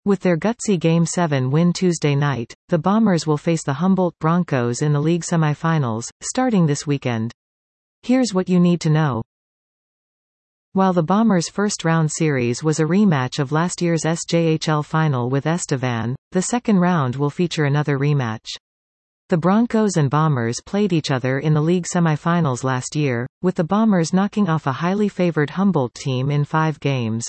With their gutsy Game 7 win Tuesday night, the Bombers will face the Humboldt Broncos in the league semifinals, starting this weekend. Here's what you need to know. While the Bombers' first-round series was a rematch of last year's SJHL final with Estevan, the second round will feature another rematch. The Broncos and Bombers played each other in the league semifinals last year, with the Bombers knocking off a highly favored Humboldt team in 5 games.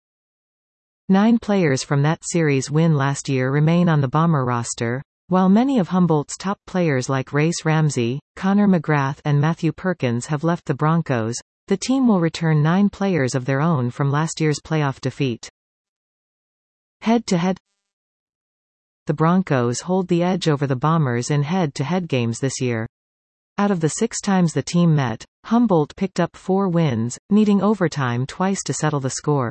9 players from that series win last year remain on the Bomber roster, while many of Humboldt's top players like Race Ramsey, Connor McGrath and Matthew Perkins have left the Broncos. The team will return 9 players of their own from last year's playoff defeat. Head-to-head. The Broncos hold the edge over the Bombers in head-to-head games this year. Out of the 6 times the team met, Humboldt picked up 4 wins, needing overtime twice to settle the score.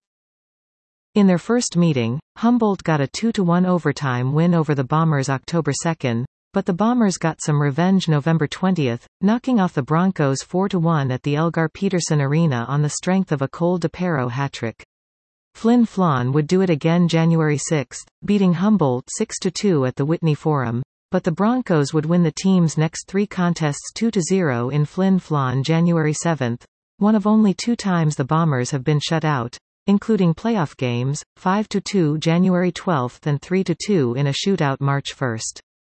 In their first meeting, Humboldt got a 2-1 overtime win over the Bombers October 2, but the Bombers got some revenge November 20, knocking off the Broncos 4-1 at the Elgar Peterson Arena on the strength of a Cole DePero hat-trick. Flin Flon would do it again January 6, beating Humboldt 6-2 at the Whitney Forum, but the Broncos would win the team's next 3 contests 2-0 in Flin Flon January 7, one of only 2 times the Bombers have been shut out, including playoff games, 5-2 January 12 and 3-2 in a shootout March 1.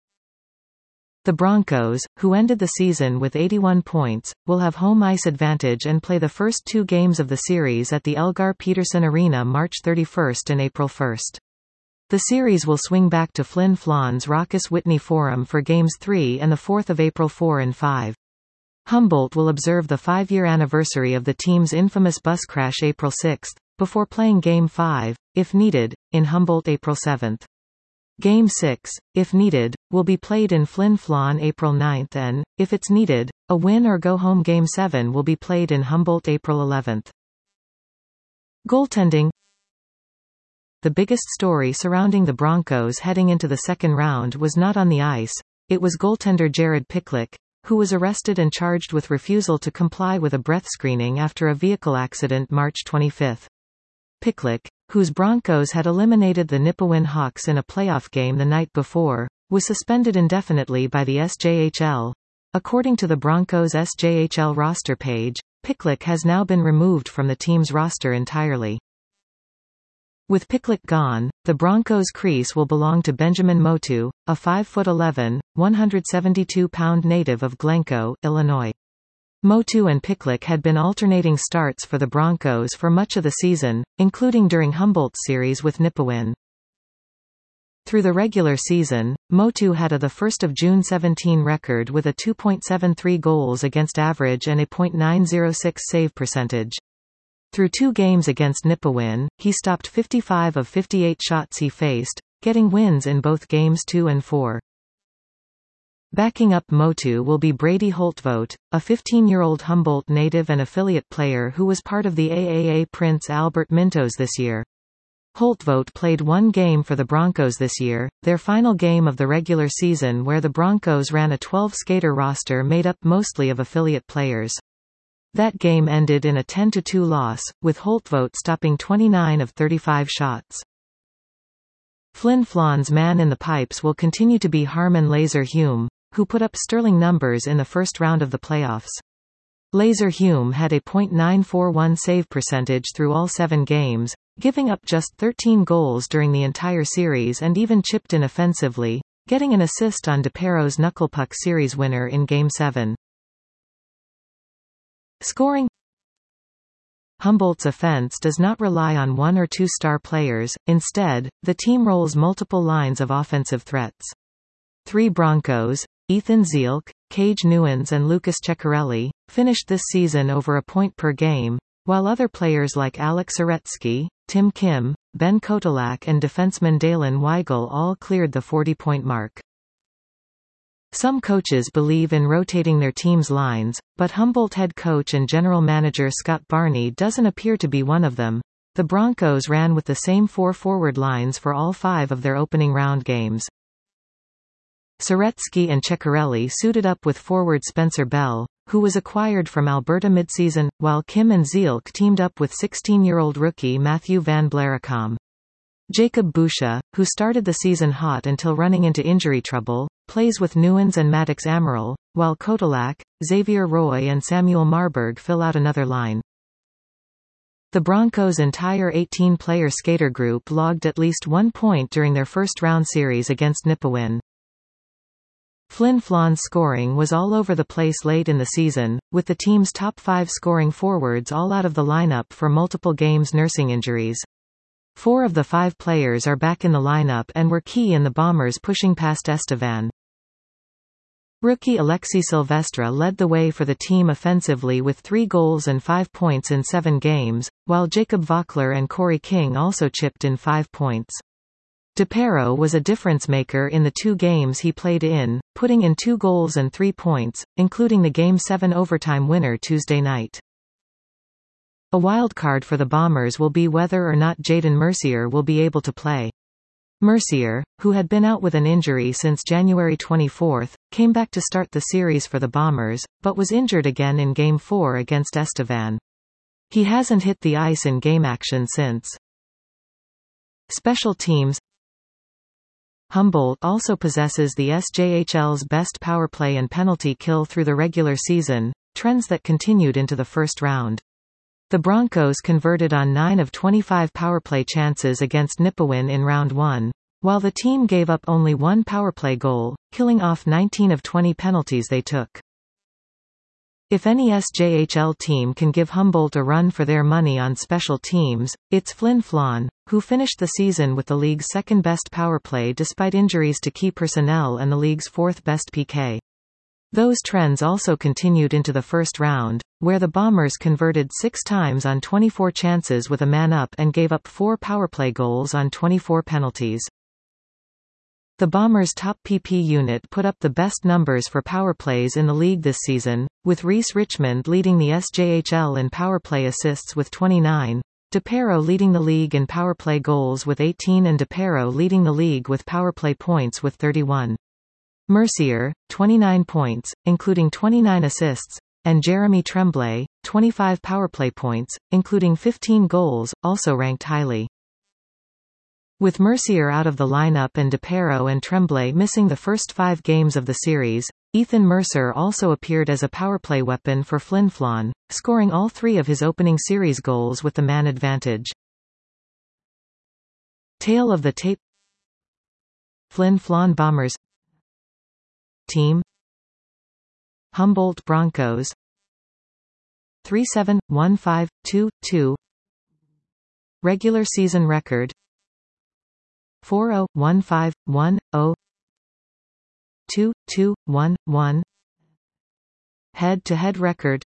The Broncos, who ended the season with 81 points, will have home ice advantage and play the first 2 games of the series at the Elgar Peterson Arena March 31 and April 1. The series will swing back to Flin Flon's raucous Whitney Forum for Games 3 and 4 April 4 and 5. Humboldt will observe the 5-year anniversary of the team's infamous bus crash April 6, before playing Game 5, if needed, in Humboldt April 7. Game 6, if needed, will be played in Flin Flon April 9 and, if it's needed, a win-or-go-home Game 7 will be played in Humboldt April 11. Goaltending. The biggest story surrounding the Broncos heading into the second round was not on the ice, it was goaltender Jared Picklick, who was arrested and charged with refusal to comply with a breath screening after a vehicle accident March 25. Picklick, whose Broncos had eliminated the Nipawin Hawks in a playoff game the night before, was suspended indefinitely by the SJHL. According to the Broncos' SJHL roster page, Picklick has now been removed from the team's roster entirely. With Picklick gone, the Broncos' crease will belong to Benjamin Motu, a 5'11", 172-pound native of Glencoe, Illinois. Motu and Picklick had been alternating starts for the Broncos for much of the season, including during Humboldt's series with Nipawin. Through the regular season, Motu had a 1 June 17 record with a 2.73 goals against average and a .906 save percentage. Through 2 games against Nipawin, he stopped 55 of 58 shots he faced, getting wins in both games 2 and 4. Backing up Motu will be Brady Holtvoet, a 15-year-old Humboldt native and affiliate player who was part of the AAA Prince Albert Mintos this year. Holtvoet played 1 game for the Broncos this year, their final game of the regular season, where the Broncos ran a 12-skater roster made up mostly of affiliate players. That game ended in a 10-2 loss, with Holtvoet stopping 29 of 35 shots. Flin Flon's man in the pipes will continue to be Harmon Laser Hume, who put up sterling numbers in the first round of the playoffs. Laser Hume had a .941 save percentage through all 7 games, giving up just 13 goals during the entire series and even chipped in offensively, getting an assist on DePero's knucklepuck series winner in Game 7. Scoring. Humboldt's offense does not rely on 1 or 2 star players, instead, the team rolls multiple lines of offensive threats. 3 Broncos, Ethan Zielk, Cage Newens and Lucas Ceccarelli, finished this season over a point per game, while other players like Alex Saretsky, Tim Kim, Ben Kotelak and defenseman Dalen Weigel all cleared the 40-point mark. Some coaches believe in rotating their team's lines, but Humboldt head coach and general manager Scott Barney doesn't appear to be one of them. The Broncos ran with the same 4 forward lines for all 5 of their opening round games. Saretsky and Ceccarelli suited up with forward Spencer Bell, who was acquired from Alberta midseason, while Kim and Zielk teamed up with 16-year-old rookie Matthew Van Blaricom. Jacob Boucher, who started the season hot until running into injury trouble, plays with Newens and Maddox Amaral, while Kotelak, Xavier Roy and Samuel Marburg fill out another line. The Broncos' entire 18-player skater group logged at least 1 point during their first-round series against Nipawin. Flin Flon's scoring was all over the place late in the season, with the team's top 5 scoring forwards all out of the lineup for multiple games nursing injuries. 4 of the 5 players are back in the lineup and were key in the Bombers pushing past Estevan. Rookie Alexis Silvestre led the way for the team offensively with 3 goals and 5 points in 7 games, while Jacob Vockler and Corey King also chipped in 5 points. DePero was a difference-maker in the 2 games he played in, putting in 2 goals and 3 points, including the Game 7 overtime winner Tuesday night. A wildcard for the Bombers will be whether or not Jayden Mercier will be able to play. Mercier, who had been out with an injury since January 24, came back to start the series for the Bombers, but was injured again in Game 4 against Estevan. He hasn't hit the ice in game action since. Special teams. Humboldt also possesses the SJHL's best power play and penalty kill through the regular season, trends that continued into the first round. The Broncos converted on 9 of 25 powerplay chances against Nipawin in round 1, while the team gave up only 1 powerplay goal, killing off 19 of 20 penalties they took. If any SJHL team can give Humboldt a run for their money on special teams, it's Flin Flon, who finished the season with the league's second-best powerplay despite injuries to key personnel and the league's 4th-best PK. Those trends also continued into the first round, where the Bombers converted 6 times on 24 chances with a man up and gave up 4 powerplay goals on 24 penalties. The Bombers' top PP unit put up the best numbers for powerplays in the league this season, with Reese Richmond leading the SJHL in powerplay assists with 29, DePero leading the league in powerplay goals with 18 and DePero leading the league with powerplay points with 31. Mercier, 29 points, including 29 assists, and Jeremy Tremblay, 25 powerplay points, including 15 goals, also ranked highly. With Mercier out of the lineup and DePero and Tremblay missing the first 5 games of the series, Ethan Mercer also appeared as a powerplay weapon for Flin Flon, scoring all 3 of his opening series goals with the man advantage. Tail of the tape. Flin Flon Bombers Team Humboldt Broncos 3-7-1-5-2-2 Regular season record 4-0-1-5-1-0 2-2-1-1 Head-to-head record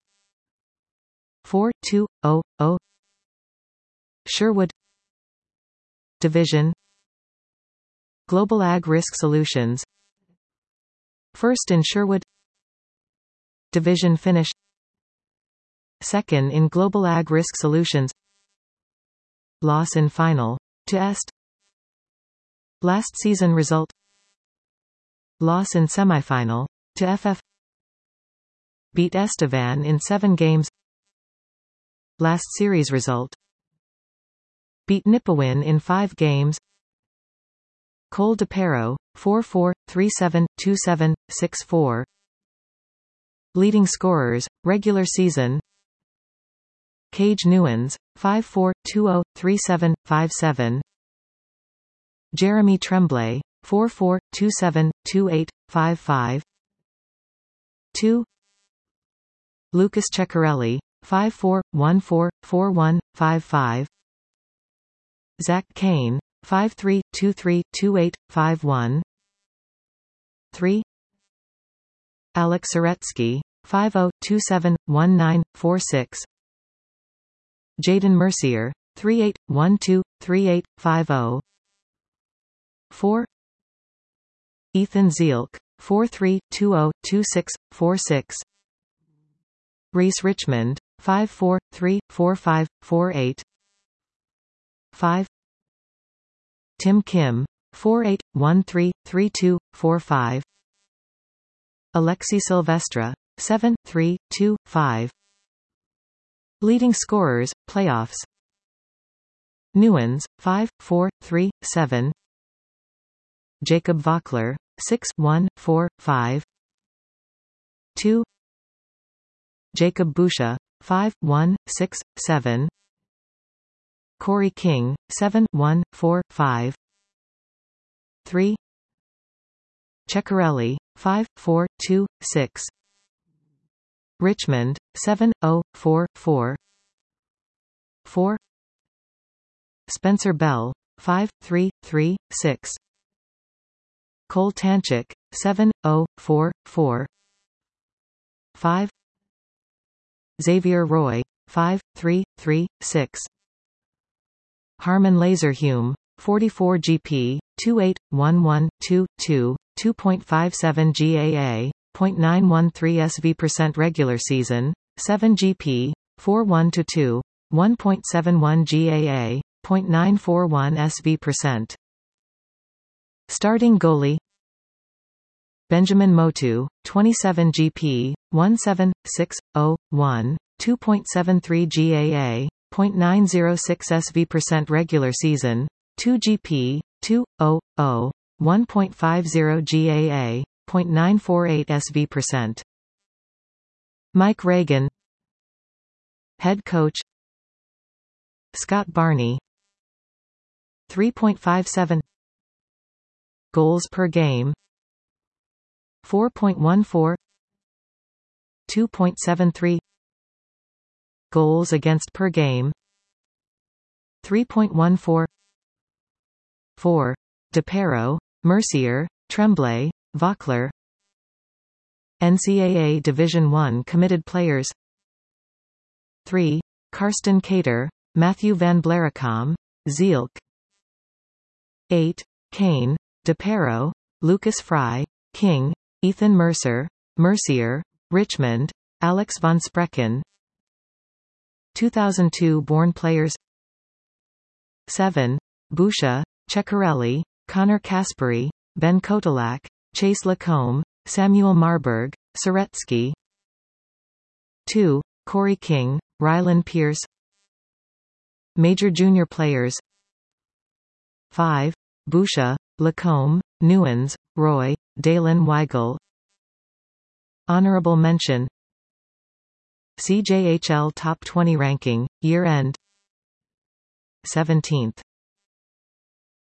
4-2-0-0 Sherwood Division Global Ag Risk Solutions First in Sherwood Division finish Second in Global Ag Risk Solutions Loss in final to Est Last season result Loss in semifinal to FF Beat Estevan in 7 games Last series result Beat Nipawin in 5 games Cole DePero 4-4, 3-7, 2-7, 6-4 Leading scorers, regular season Cage Newens, 5-4, 2-0, 3-7, 5-7 Jeremy Tremblay, 4-4, 2-7, 2-8, 5-5 2 Lucas Ceccarelli, 5-4, 1-4, 4-1, 5-5 Zach Kane, 5-3, 2-3, 2-8, 5-1 3 Alex Soretsky, 5-0, 2-7, 1-9, 4-6 Jayden Mercier, 3-8, 1-2, 3-8, 5-0 4 Ethan Zielk, 4-3, 2-0, 2-6, 4-6 Reese Richmond, 5-4, 3, 4-5, 4-8 5 Tim Kim, 4-8, 1-3, 3-2, 4-5 Alexis Silvestre, 7-3, 2-5 Leading scorers, playoffs Nuens, 5, 4, 3, 7. Jacob Vockler, 6, 1, 4, 5. 2. Jacob Boucher, 5, 1, 6, 7. Corey King, 7, 1, 4, 5. 3. Ceccarelli, 5, 4, 2, 6. Richmond, 7, 0, 4, 4. 4. Spencer Bell, 5, 3, 3, 6. Cole Tanchik, 7, 0, 4, 4. 5. Xavier Roy, 5, 3, 3, 6. Harman Laserhume, 44 GP, 281122, 2.57 GAA, 0.913 SV% regular season, 7 GP, 4122, 1.71 GAA, 0.941 SV%. Starting goalie Benjamin Motu, 27 GP, 17601, 2.73 GAA, 0.906 SV% regular season, 2 GP, 200, 1.50 GAA, 0.948 SV%. Mike Reagan Head coach Scott Barney 3.57 Goals per game 4.14 2.73 Goals against per game 3.14 4. DePero, Mercier, Tremblay, Vockler. NCAA Division I committed players 3. Karsten Kater, Matthew Van Blaricom, Zielk. 8. Kane, DePero, Lucas Fry, King, Ethan Mercer, Mercier, Richmond, Alex von Sprecken. 2002 born players 7. Boucher, Ceccarelli, Connor Kasperi, Ben Kotelak, Chase Lacombe, Samuel Marburg, Soretsky. 2. Corey King, Rylan Pierce. Major junior players 5. Boucher, Lacombe, Nuens, Roy, Dalen Weigel. Honorable mention CJHL Top 20 ranking, year-end 17th.